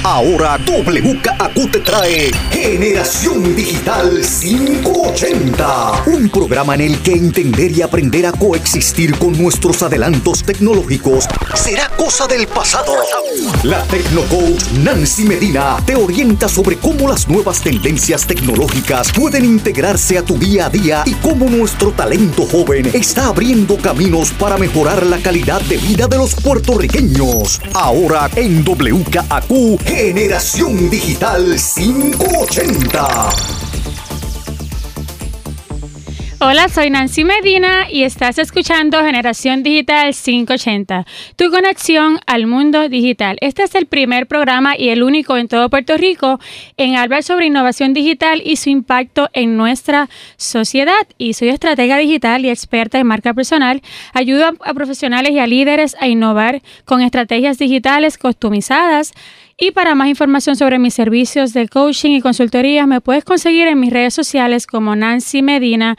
Ahora WKAQ te trae Generación Digital 580, un programa en el que entender y aprender a coexistir con nuestros adelantos tecnológicos será cosa del pasado. La Tecnocoach Nancy Medina te orienta sobre cómo las nuevas tendencias tecnológicas pueden integrarse a tu día a día y cómo nuestro talento joven está abriendo caminos para mejorar la calidad de vida de los puertorriqueños. Ahora en WKAQ, Generación Digital 580. Hola, soy Nancy Medina y estás escuchando Generación Digital 580, tu conexión al mundo digital. Este es el primer programa y el único en todo Puerto Rico en hablar sobre innovación digital y su impacto en nuestra sociedad. Y soy estratega digital y experta en marca personal. Ayudo a profesionales y a líderes a innovar con estrategias digitales customizadas. Y para más información sobre mis servicios de coaching y consultoría, me puedes conseguir en mis redes sociales como nancymedina.io.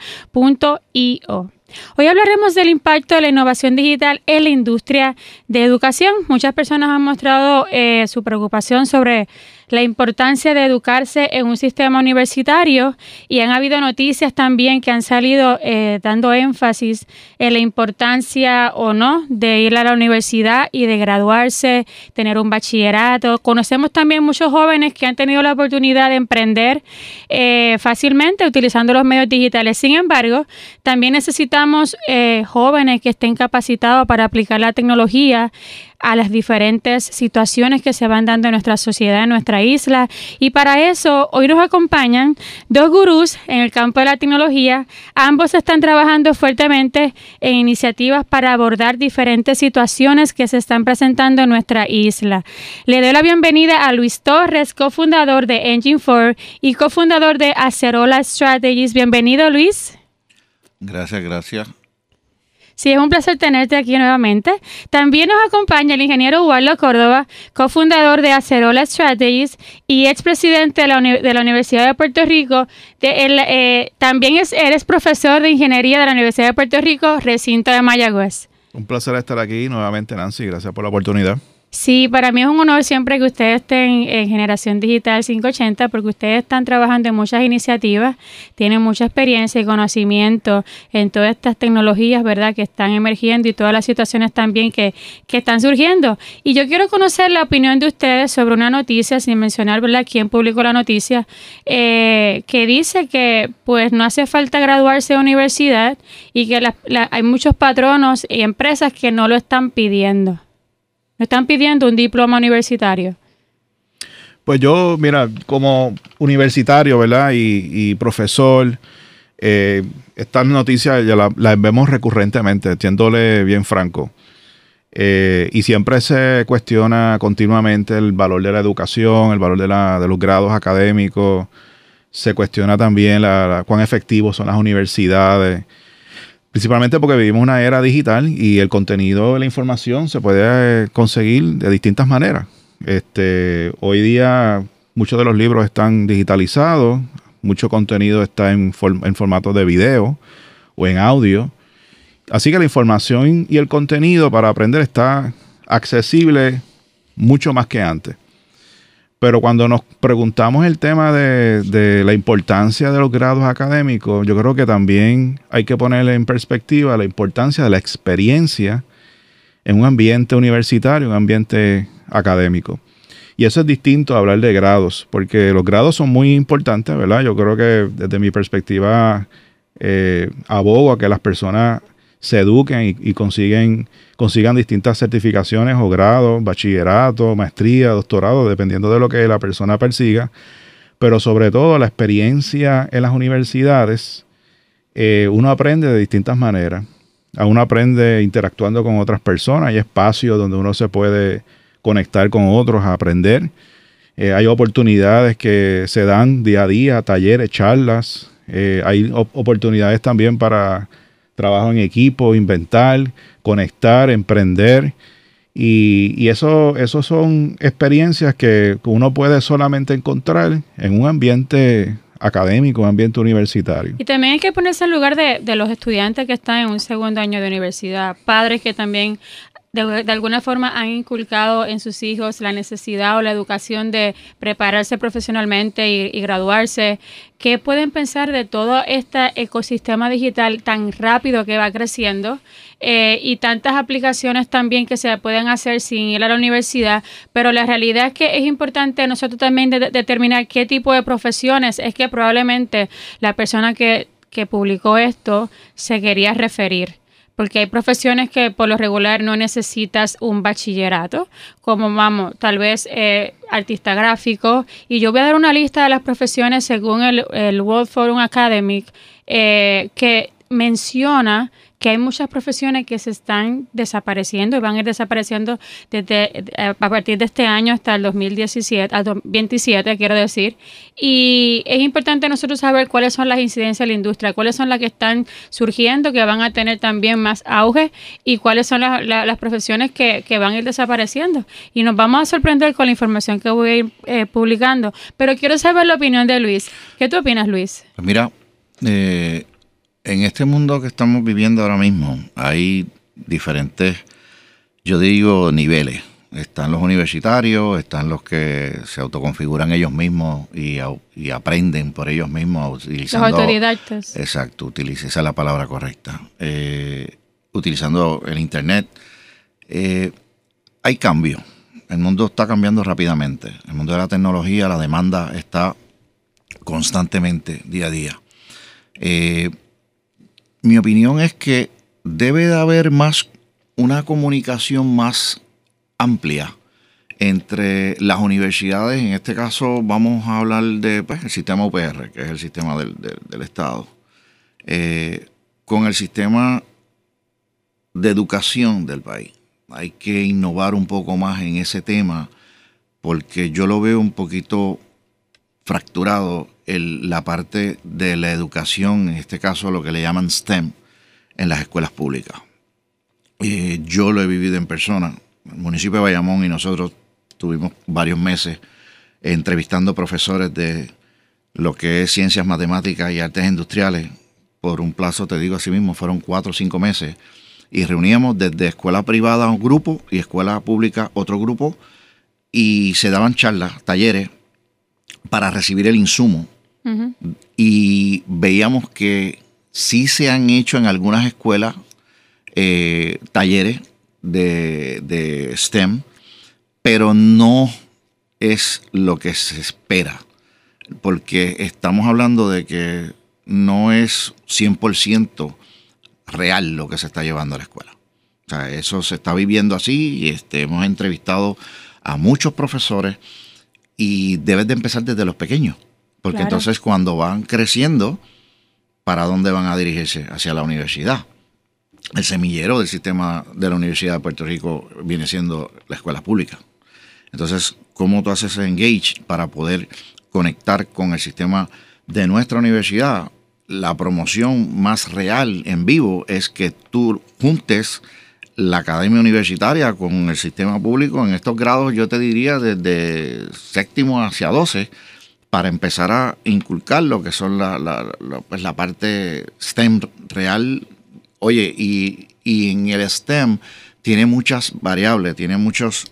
Hoy hablaremos del impacto de la innovación digital en la industria de educación. Muchas personas han mostrado su preocupación sobre la importancia de educarse en un sistema universitario y han habido noticias también que han salido dando énfasis en la importancia o no de ir a la universidad y de graduarse, tener un bachillerato. Conocemos también muchos jóvenes que han tenido la oportunidad de emprender fácilmente utilizando los medios digitales. Sin embargo, también necesitamos jóvenes que estén capacitados para aplicar la tecnología a las diferentes situaciones que se van dando en nuestra sociedad, en nuestra isla. Y para eso, hoy nos acompañan dos gurús en el campo de la tecnología. Ambos están trabajando fuertemente en iniciativas para abordar diferentes situaciones que se están presentando en nuestra isla. Le doy la bienvenida a Luis Torres, cofundador de Engine 4 y cofundador de Acerola Strategies. Bienvenido, Luis. Gracias. Sí, es un placer tenerte aquí nuevamente. También nos acompaña el ingeniero Ubaldo Córdoba, cofundador de Acerola Strategies y expresidente de la Universidad de Puerto Rico. También eres profesor de ingeniería de la Universidad de Puerto Rico, recinto de Mayagüez. Un placer estar aquí nuevamente, Nancy. Gracias por la oportunidad. Sí, para mí es un honor siempre que ustedes estén en Generación Digital 580 porque ustedes están trabajando en muchas iniciativas, tienen mucha experiencia y conocimiento en todas estas tecnologías, ¿verdad?, que están emergiendo y todas las situaciones también que están surgiendo. Y yo quiero conocer la opinión de ustedes sobre una noticia, sin mencionar, ¿verdad?, quién publicó la noticia, que dice que pues no hace falta graduarse de universidad y que hay muchos patronos y empresas que no lo están pidiendo. ¿Me están pidiendo un diploma universitario? Pues yo, mira, como universitario, ¿verdad? Y profesor, estas noticias ya las vemos recurrentemente, siéndole bien franco. Y siempre se cuestiona continuamente el valor de la educación, el valor de los grados académicos. Se cuestiona también cuán efectivos son las universidades. Principalmente porque vivimos una era digital y el contenido de la información se puede conseguir de distintas maneras. Hoy día muchos de los libros están digitalizados, mucho contenido está en formato de video o en audio. Así que la información y el contenido para aprender está accesible mucho más que antes. Pero cuando nos preguntamos el tema de la importancia de los grados académicos, yo creo que también hay que poner en perspectiva la importancia de la experiencia en un ambiente universitario, un ambiente académico. Y eso es distinto a hablar de grados, porque los grados son muy importantes, ¿verdad? Yo creo que desde mi perspectiva abogo a que las personas se eduquen y consigan distintas certificaciones o grados, bachillerato, maestría, doctorado, dependiendo de lo que la persona persiga. Pero sobre todo la experiencia en las universidades, uno aprende de distintas maneras. Uno aprende interactuando con otras personas, hay espacios donde uno se puede conectar con otros a aprender. Hay oportunidades que se dan día a día, talleres, charlas. Hay oportunidades también para trabajo en equipo, inventar, conectar, emprender. Y eso son experiencias que uno puede solamente encontrar en un ambiente académico, un ambiente universitario. Y también hay que ponerse en lugar de los estudiantes que están en un segundo año de universidad, padres que también de alguna forma han inculcado en sus hijos la necesidad o la educación de prepararse profesionalmente y graduarse. ¿Qué pueden pensar de todo este ecosistema digital tan rápido que va creciendo y tantas aplicaciones también que se pueden hacer sin ir a la universidad? Pero la realidad es que es importante nosotros también determinar qué tipo de profesiones es que probablemente la persona que publicó esto se quería referir. Porque hay profesiones que por lo regular no necesitas un bachillerato, como tal vez artista gráfico. Y yo voy a dar una lista de las profesiones según el World Forum Academic que menciona que hay muchas profesiones que se están desapareciendo y van a ir desapareciendo a partir de este año hasta el 2017, al 2027, quiero decir. Y es importante nosotros saber cuáles son las incidencias de la industria, cuáles son las que están surgiendo, que van a tener también más auge, y cuáles son las profesiones que van a ir desapareciendo. Y nos vamos a sorprender con la información que voy a ir publicando. Pero quiero saber la opinión de Luis. ¿Qué tú opinas, Luis? Pues mira, en este mundo que estamos viviendo ahora mismo hay diferentes, yo digo, niveles. Están los universitarios, están los que se autoconfiguran ellos mismos y aprenden por ellos mismos utilizando... Los autodidactas. Exacto, esa es la palabra correcta. Utilizando el Internet. Hay cambio. El mundo está cambiando rápidamente. El mundo de la tecnología, la demanda está constantemente, día a día. Mi opinión es que debe de haber una comunicación más amplia entre las universidades. En este caso vamos a hablar de el sistema UPR, que es el sistema del Estado, con el sistema de educación del país. Hay que innovar un poco más en ese tema porque yo lo veo un poquito fracturado la parte de la educación, en este caso lo que le llaman STEM, en las escuelas públicas. Yo lo he vivido en persona. El municipio de Bayamón y nosotros tuvimos varios meses entrevistando profesores de lo que es ciencias matemáticas y artes industriales. Por un plazo, te digo así mismo, fueron 4 o 5 meses. Y reuníamos desde escuela privada un grupo y escuela pública otro grupo. Y se daban charlas, talleres, para recibir el insumo. Uh-huh. Y veíamos que sí se han hecho en algunas escuelas talleres de STEM, pero no es lo que se espera, porque estamos hablando de que no es 100% real lo que se está llevando a la escuela. O sea, eso se está viviendo así y hemos entrevistado a muchos profesores y debes de empezar desde los pequeños, porque claro, entonces cuando van creciendo, ¿para dónde van a dirigirse? Hacia la universidad. El semillero del sistema de la Universidad de Puerto Rico viene siendo la escuela pública. Entonces, ¿cómo tú haces ese engage para poder conectar con el sistema de nuestra universidad? La promoción más real en vivo es que tú juntes la academia universitaria con el sistema público en estos grados, yo te diría desde 7º hacia 12, para empezar a inculcar lo que son la parte STEM real. Oye, y en el STEM tiene muchas variables, tiene muchos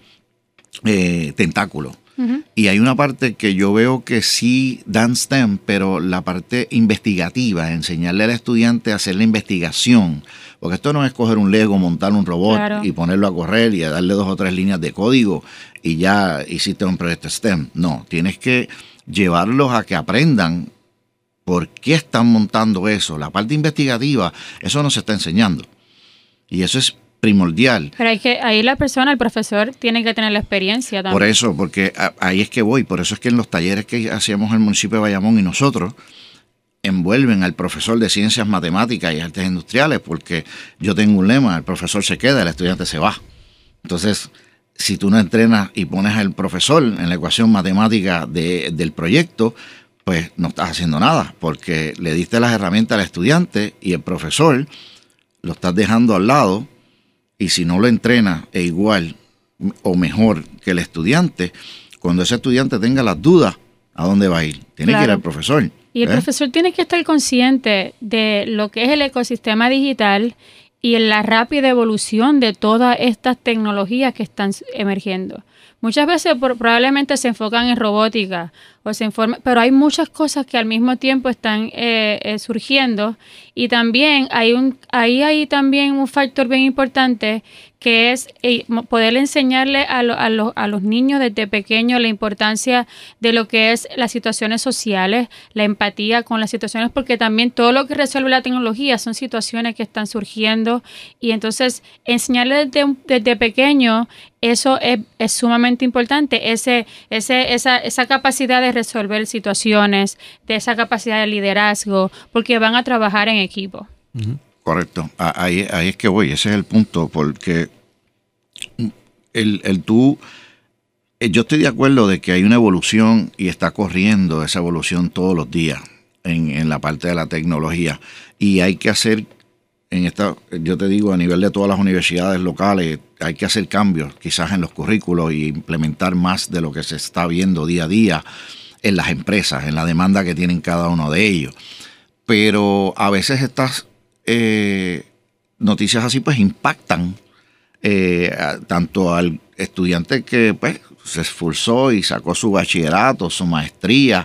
tentáculos. Uh-huh. Y hay una parte que yo veo que sí dan STEM, pero la parte investigativa, enseñarle al estudiante a hacer la investigación, porque esto no es coger un Lego, montar un robot, claro, y ponerlo a correr y a darle 2 o 3 líneas de código y ya hiciste un proyecto STEM. No, tienes que llevarlos a que aprendan por qué están montando eso. La parte investigativa, eso no se está enseñando. Y eso es primordial. Pero ahí la persona, el profesor, tiene que tener la experiencia también. Por eso, porque ahí es que voy. Por eso es que en los talleres que hacíamos en el municipio de Bayamón y nosotros, envuelven al profesor de ciencias matemáticas y artes industriales, porque yo tengo un lema: el profesor se queda, el estudiante se va. Entonces, si tú no entrenas y pones al profesor en la ecuación matemática del proyecto, pues no estás haciendo nada, porque le diste las herramientas al estudiante y el profesor lo estás dejando al lado, y si no lo entrenas igual o mejor que el estudiante, cuando ese estudiante tenga las dudas, ¿a dónde va a ir? Tiene que ir al profesor. Y el profesor tiene que estar consciente de lo que es el ecosistema digital y en la rápida evolución de todas estas tecnologías que están emergiendo. Muchas veces probablemente se enfocan en robótica, pero hay muchas cosas que al mismo tiempo están surgiendo, y también hay también un factor bien importante, que es poder enseñarle a los niños desde pequeños la importancia de lo que es las situaciones sociales, la empatía con las situaciones, porque también todo lo que resuelve la tecnología son situaciones que están surgiendo, y entonces enseñarle desde pequeño eso es sumamente importante, esa capacidad de resolver situaciones, de esa capacidad de liderazgo, porque van a trabajar en equipo. Uh-huh. Correcto. Ahí es que voy, ese es el punto, porque yo estoy de acuerdo de que hay una evolución y está corriendo esa evolución todos los días en la parte de la tecnología, y hay que hacer yo te digo, a nivel de todas las universidades locales, hay que hacer cambios quizás en los currículos y implementar más de lo que se está viendo día a día en las empresas, en la demanda que tienen cada uno de ellos. Pero a veces estas noticias así pues impactan tanto al estudiante que pues se esforzó y sacó su bachillerato, su maestría,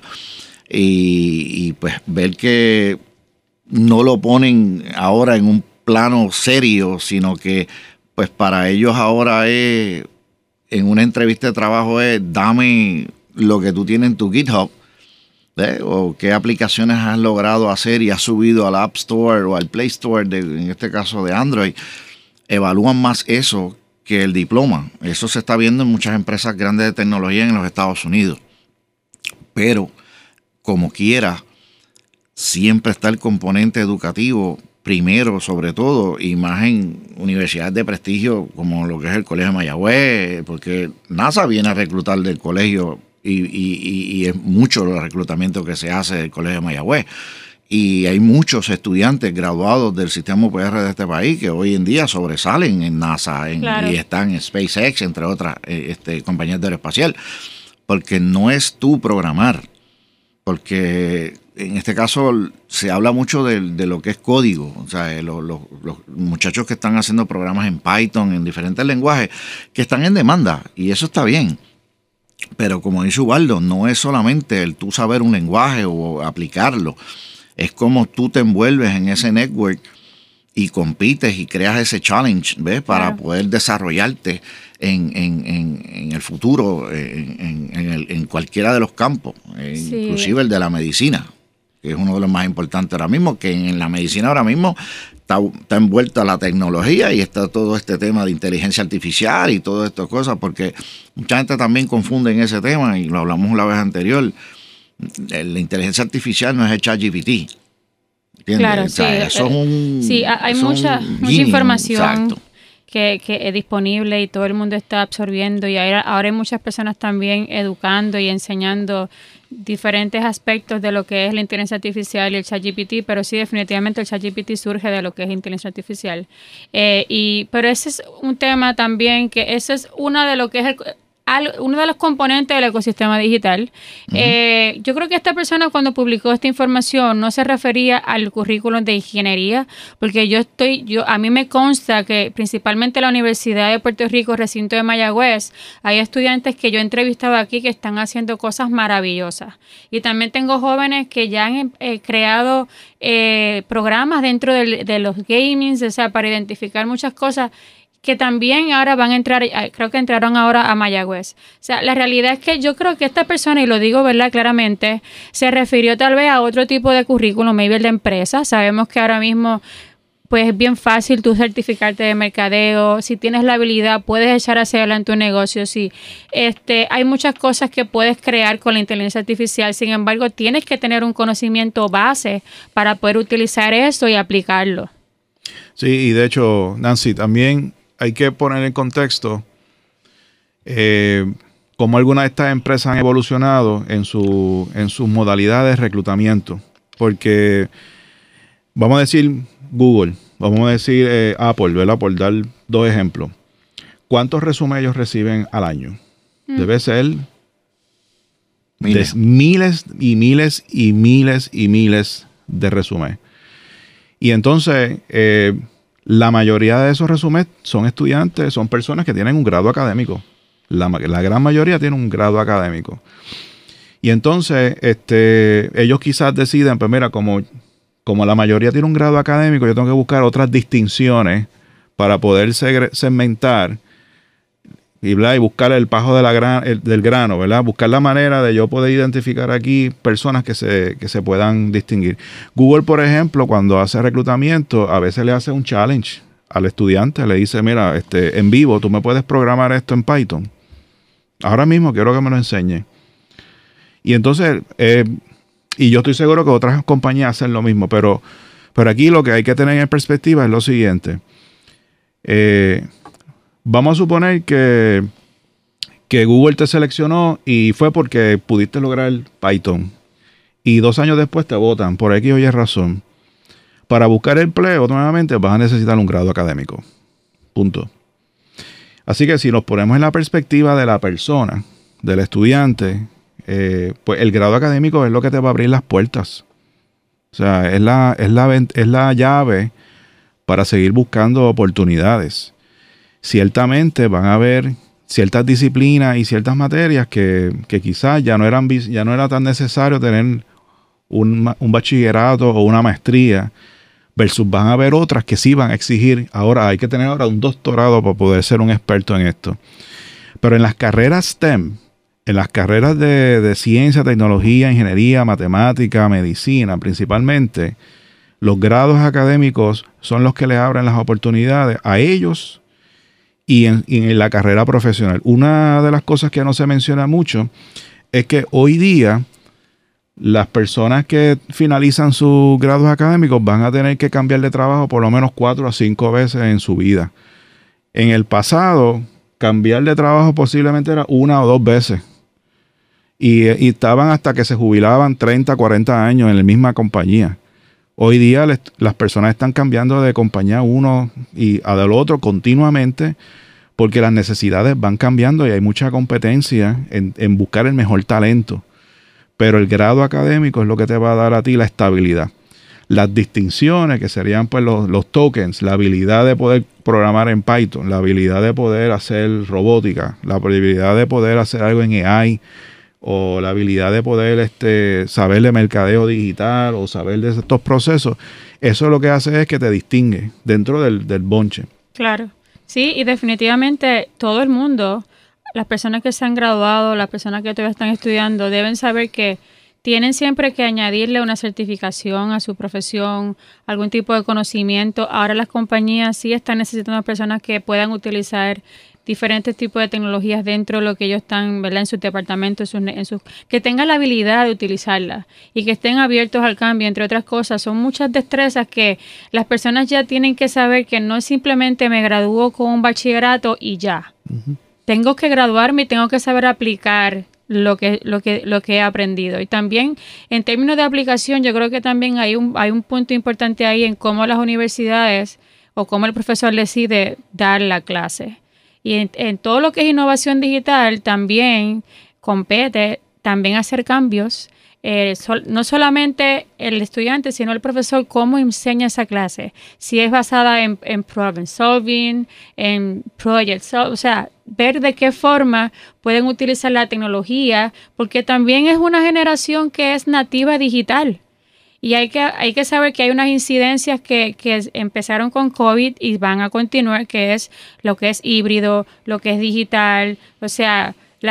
y pues ver que no lo ponen ahora en un plano serio, sino que pues para ellos ahora en una entrevista de trabajo dame lo que tú tienes en tu GitHub, o qué aplicaciones has logrado hacer y has subido al App Store o al Play Store, en este caso de Android. Evalúan más eso que el diploma. Eso se está viendo en muchas empresas grandes de tecnología en los Estados Unidos. Pero, como quiera, siempre está el componente educativo primero, sobre todo, y más en universidades de prestigio como lo que es el Colegio de Mayagüez, porque NASA viene a reclutar del colegio y es mucho el reclutamiento que se hace del Colegio de Mayagüez. Y hay muchos estudiantes graduados del sistema UPR de este país que hoy en día sobresalen en NASA claro. Y están en SpaceX, entre otras compañías de aeroespacial, porque no es tú programar, porque en este caso se habla mucho de lo que es código, o sea, los muchachos que están haciendo programas en Python, en diferentes lenguajes, que están en demanda, y eso está bien. Pero como dice Ubaldo, no es solamente el tú saber un lenguaje o aplicarlo, es como tú te envuelves en ese network y compites y creas ese challenge, ¿ves? Para poder desarrollarte en el futuro, en cualquiera de los campos, sí. Inclusive el de la medicina, que es uno de los más importantes ahora mismo, que en la medicina ahora mismo está envuelta la tecnología y está todo este tema de inteligencia artificial y todas estas cosas, porque mucha gente también confunde en ese tema, y lo hablamos la vez anterior. La inteligencia artificial no es el ChatGPT. ¿Entiendes? Claro, o sea, sí. Eso es un, sí, hay mucha información que es disponible y todo el mundo está absorbiendo, y ahora hay muchas personas también educando y enseñando diferentes aspectos de lo que es la inteligencia artificial y el ChatGPT, pero sí, definitivamente el ChatGPT surge de lo que es inteligencia artificial. Pero ese es un tema también, que ese es uno de lo que es uno de los componentes del ecosistema digital. Uh-huh. Yo creo que esta persona, cuando publicó esta información, no se refería al currículum de ingeniería, porque a mí me consta que principalmente la Universidad de Puerto Rico, recinto de Mayagüez, hay estudiantes que yo he entrevistado aquí que están haciendo cosas maravillosas. Y también tengo jóvenes que ya han creado programas dentro de los gamings, o sea, para identificar muchas cosas, que también ahora van a entrar, creo que entraron ahora a Mayagüez. O sea, la realidad es que yo creo que esta persona, y lo digo, ¿verdad?, claramente, se refirió tal vez a otro tipo de currículum, maybe el de empresa. Sabemos que ahora mismo, pues, es bien fácil tú certificarte de mercadeo. Si tienes la habilidad, puedes echar hacia adelante un negocio. Sí, hay muchas cosas que puedes crear con la inteligencia artificial. Sin embargo, tienes que tener un conocimiento base para poder utilizar eso y aplicarlo. Sí, y de hecho, Nancy, también hay que poner en contexto cómo algunas de estas empresas han evolucionado en sus modalidades de reclutamiento. Porque vamos a decir Google, vamos a decir Apple, ¿verdad? Por dar dos ejemplos. ¿Cuántos resúmenes ellos reciben al año? Debe ser miles y miles y miles y miles de resúmenes. Y entonces La mayoría de esos resúmenes son estudiantes, son personas que tienen un grado académico. La gran mayoría tiene un grado académico. Y entonces, ellos quizás deciden, pues mira, como la mayoría tiene un grado académico, yo tengo que buscar otras distinciones para poder segmentar y buscar el pajo del grano, ¿verdad? Buscar la manera de yo poder identificar aquí personas que se puedan distinguir. Google, por ejemplo, cuando hace reclutamiento, a veces le hace un challenge al estudiante. Le dice, mira, en vivo, tú me puedes programar esto en Python. Ahora mismo quiero que me lo enseñe. Y entonces, y yo estoy seguro que otras compañías hacen lo mismo, pero aquí lo que hay que tener en perspectiva es lo siguiente. Vamos a suponer que Google te seleccionó y fue porque pudiste lograr Python. Y 2 años después te votan por X o Y razón. Para buscar empleo, nuevamente vas a necesitar un grado académico. Punto. Así que si nos ponemos en la perspectiva de la persona, del estudiante, pues el grado académico es lo que te va a abrir las puertas. O sea, es la llave para seguir buscando oportunidades. Ciertamente van a haber ciertas disciplinas y ciertas materias que quizás ya no era tan necesario tener un bachillerato o una maestría, versus van a haber otras que sí van a exigir. Ahora hay que tener un doctorado para poder ser un experto en esto. Pero en las carreras STEM, en las carreras de ciencia, tecnología, ingeniería, matemática, medicina principalmente, los grados académicos son los que les abren las oportunidades a ellos y en la carrera profesional. Una de las cosas que no se menciona mucho es que hoy día las personas que finalizan sus grados académicos van a tener que cambiar de trabajo por lo menos 4 a 5 veces en su vida. En el pasado, cambiar de trabajo posiblemente era 1 o 2 veces. Y estaban hasta que se jubilaban 30, 40 años en la misma compañía. Hoy día las personas están cambiando de compañía uno y a del otro continuamente porque las necesidades van cambiando y hay mucha competencia en buscar el mejor talento. Pero el grado académico es lo que te va a dar a ti la estabilidad. Las distinciones, que serían pues los tokens, la habilidad de poder programar en Python, la habilidad de poder hacer robótica, la habilidad de poder hacer algo en AI, o la habilidad de poder saber de mercadeo digital o saber de estos procesos, eso lo que hace es que te distingue dentro del bonche. Claro, sí, y definitivamente todo el mundo, las personas que se han graduado, las personas que todavía están estudiando, deben saber que tienen siempre que añadirle una certificación a su profesión, algún tipo de conocimiento. Ahora las compañías sí están necesitando personas que puedan utilizar diferentes tipos de tecnologías dentro de lo que ellos están, ¿verdad?, en sus departamentos, que tengan la habilidad de utilizarlas y que estén abiertos al cambio, entre otras cosas. Son muchas destrezas que las personas ya tienen que saber que no es simplemente me gradúo con un bachillerato y ya. Uh-huh. Tengo que graduarme y tengo que saber aplicar lo que he aprendido. Y también en términos de aplicación, yo creo que también hay un punto importante ahí en cómo las universidades o cómo el profesor decide dar la clase. Y en todo lo que es innovación digital también compete también hacer cambios. No solamente el estudiante, sino el profesor, cómo enseña esa clase. Si es basada en problem solving, en project, o sea, ver de qué forma pueden utilizar la tecnología, porque también es una generación que es nativa digital. Y hay que saber que hay unas incidencias que empezaron con COVID y van a continuar, que es lo que es híbrido, lo que es digital, o sea,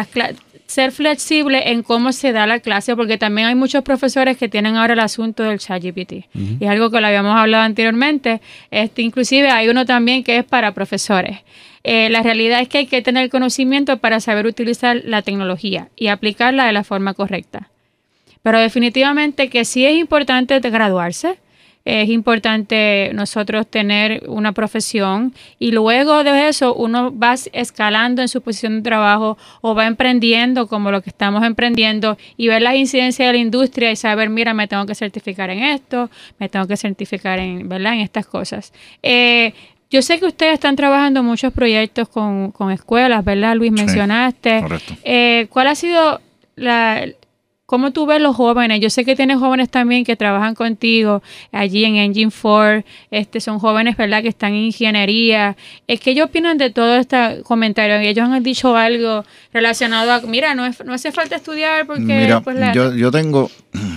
ser flexible en cómo se da la clase, porque también hay muchos profesores que tienen ahora el asunto del ChatGPT. Uh-huh. Y es algo que lo habíamos hablado anteriormente. Inclusive hay uno también que es para profesores. La realidad es que hay que tener conocimiento para saber utilizar la tecnología y aplicarla de la forma correcta. Pero definitivamente que sí es importante graduarse, es importante nosotros tener una profesión y luego de eso uno va escalando en su posición de trabajo o va emprendiendo como lo que estamos emprendiendo y ver las incidencias de la industria y saber, mira, me tengo que certificar en esto, me tengo que certificar ¿verdad?, en estas cosas. Yo sé que ustedes están trabajando muchos proyectos con escuelas, ¿verdad, Luis? Mencionaste. Correcto. ¿Cuál ha sido ¿Cómo tú ves los jóvenes? Yo sé que tienes jóvenes también que trabajan contigo allí en Engine 4, son jóvenes, ¿verdad?, que están en ingeniería. ¿Qué ellos opinan de todo este comentario? Ellos han dicho algo relacionado a, mira, no hace falta estudiar porque... Mira, pues, yo tengo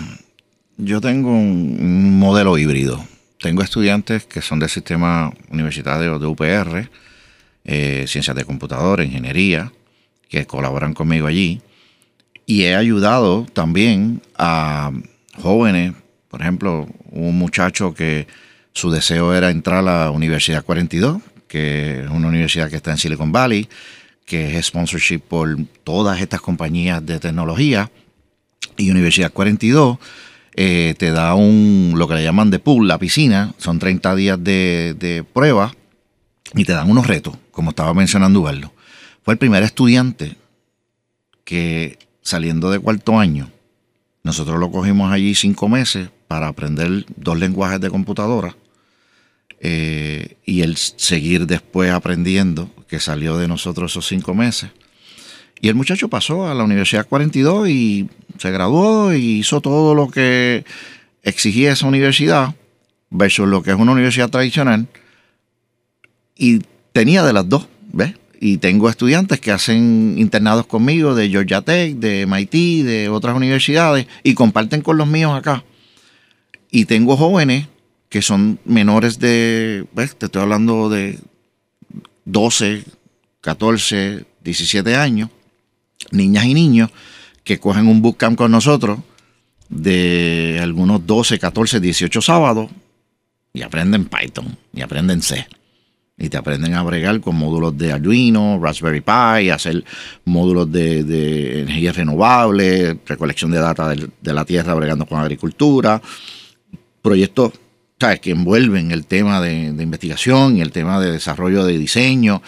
un modelo híbrido. Tengo estudiantes que son del sistema universitario de UPR, ciencias de computadora, ingeniería, que colaboran conmigo allí. Y he ayudado también a jóvenes, por ejemplo, un muchacho que su deseo era entrar a la Universidad 42, que es una universidad que está en Silicon Valley, que es sponsorship por todas estas compañías de tecnología. Y Universidad 42 te da lo que le llaman de pool, la piscina, son 30 días de prueba y te dan unos retos, como estaba mencionando Ubaldo. Fue el primer estudiante que, saliendo de cuarto año, nosotros lo cogimos allí 5 meses para aprender 2 lenguajes de computadora y él seguir después aprendiendo, que salió de nosotros esos 5 meses. Y el muchacho pasó a la Universidad 42 y se graduó y hizo todo lo que exigía esa universidad versus lo que es una universidad tradicional. Y tenía de las dos, ¿ves? Y tengo estudiantes que hacen internados conmigo de Georgia Tech, de MIT, de otras universidades y comparten con los míos acá. Y tengo jóvenes que son menores de, ¿ves? Te estoy hablando de 12, 14, 17 años, niñas y niños que cogen un bootcamp con nosotros de algunos 12, 14, 18 sábados y aprenden Python y aprenden C. Y te aprenden a bregar con módulos de Arduino, Raspberry Pi, hacer módulos de energía renovable, recolección de data de la tierra, bregando con agricultura, proyectos, ¿sabes?, que envuelven el tema de investigación y el tema de desarrollo de diseño.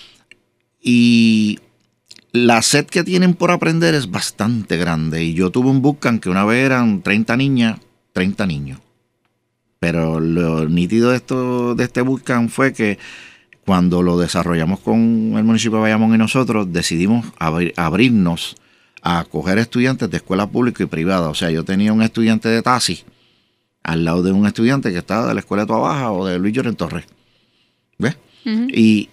Y la sed que tienen por aprender es bastante grande. Y yo tuve un bootcamp que una vez eran 30 niñas, 30 niños. Pero lo nítido de este bootcamp fue que cuando lo desarrollamos con el municipio de Bayamón y nosotros, decidimos abrirnos a acoger estudiantes de escuela pública y privada. O sea, yo tenía un estudiante de TASI al lado de un estudiante que estaba de la escuela de Toa Baja o de Luis Llorén Torres. ¿Ves? Uh-huh. Y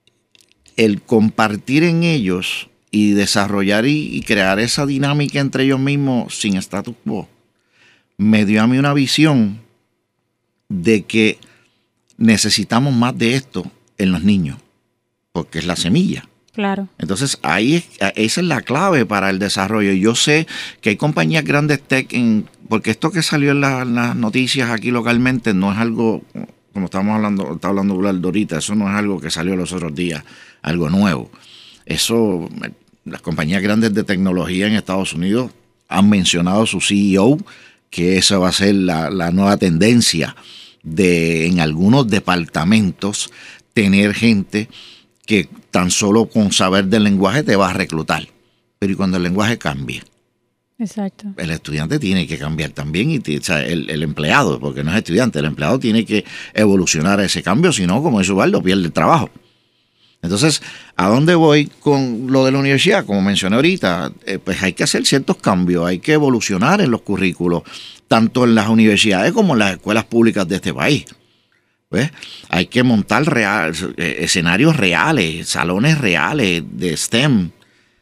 el compartir en ellos y desarrollar y crear esa dinámica entre ellos mismos sin status quo, me dio a mí una visión de que necesitamos más de esto en los niños, porque es la semilla. Claro. Entonces, esa es la clave para el desarrollo. Yo sé que hay compañías grandes tech, porque esto que salió en las noticias aquí localmente no es algo, como está hablando ahorita, eso no es algo que salió los otros días, algo nuevo. Eso, las compañías grandes de tecnología en Estados Unidos han mencionado su CEO, que esa va a ser la nueva tendencia de en algunos departamentos tener gente que tan solo con saber del lenguaje te va a reclutar. Pero ¿y cuando el lenguaje cambie? Exacto. El estudiante tiene que cambiar también, o sea, el empleado, porque no es estudiante, el empleado tiene que evolucionar a ese cambio, si no, como dice Ubaldo, pierde el trabajo. Entonces, ¿a dónde voy con lo de la universidad? Como mencioné ahorita, pues hay que hacer ciertos cambios, hay que evolucionar en los currículos, tanto en las universidades como en las escuelas públicas de este país. ¿Ves? Hay que montar escenarios reales, salones reales de STEM,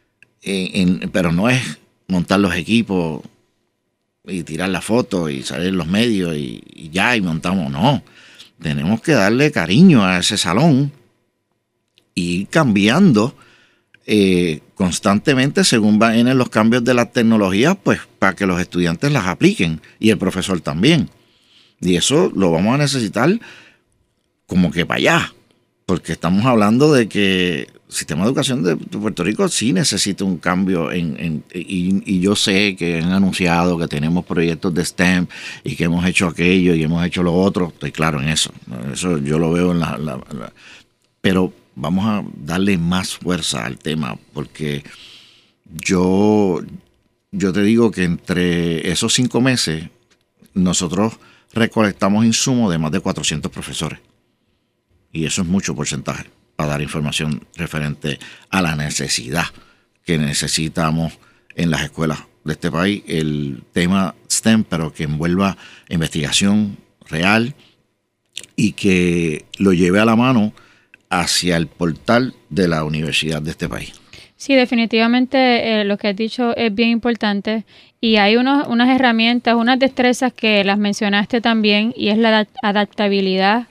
pero no es montar los equipos y tirar la foto y salir en los medios y ya, y montamos. No, tenemos que darle cariño a ese salón y ir cambiando constantemente según vayan los cambios de las tecnologías, pues para que los estudiantes las apliquen y el profesor también. Y eso lo vamos a necesitar como que para allá, porque estamos hablando de que el sistema de educación de Puerto Rico sí necesita un cambio y yo sé que han anunciado que tenemos proyectos de STEM y que hemos hecho aquello y hemos hecho lo otro. Estoy claro en eso. Eso yo lo veo en pero vamos a darle más fuerza al tema, porque yo te digo que entre esos 5 meses nosotros recolectamos insumos de más de 400 profesores. Y eso es mucho porcentaje para dar información referente a la necesidad que necesitamos en las escuelas de este país el tema STEM, pero que envuelva investigación real y que lo lleve a la mano hacia el portal de la universidad de este país. Sí, definitivamente lo que has dicho es bien importante y hay unas herramientas, unas destrezas que las mencionaste también y es la adaptabilidad,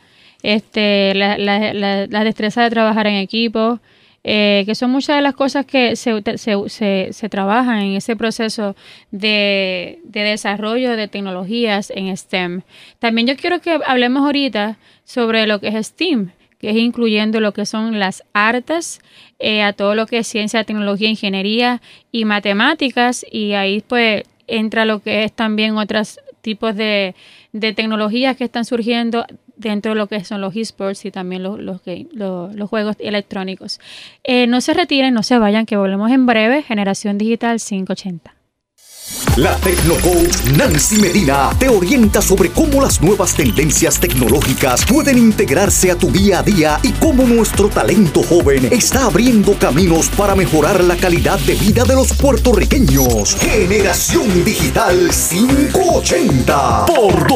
la destreza de trabajar en equipo, que son muchas de las cosas que se trabajan en ese proceso de desarrollo de tecnologías en STEM. También yo quiero que hablemos ahorita sobre lo que es STEAM, que es incluyendo lo que son las artes, a todo lo que es ciencia, tecnología, ingeniería y matemáticas, y ahí pues entra lo que es también otros tipos de tecnologías que están surgiendo dentro de lo que son los esports y también los juegos electrónicos. No se retiren, no se vayan, que volvemos en breve. Generación Digital 580. La Tecnocoach Nancy Medina te orienta sobre cómo las nuevas tendencias tecnológicas pueden integrarse a tu día a día y cómo nuestro talento joven está abriendo caminos para mejorar la calidad de vida de los puertorriqueños. Generación Digital 580 por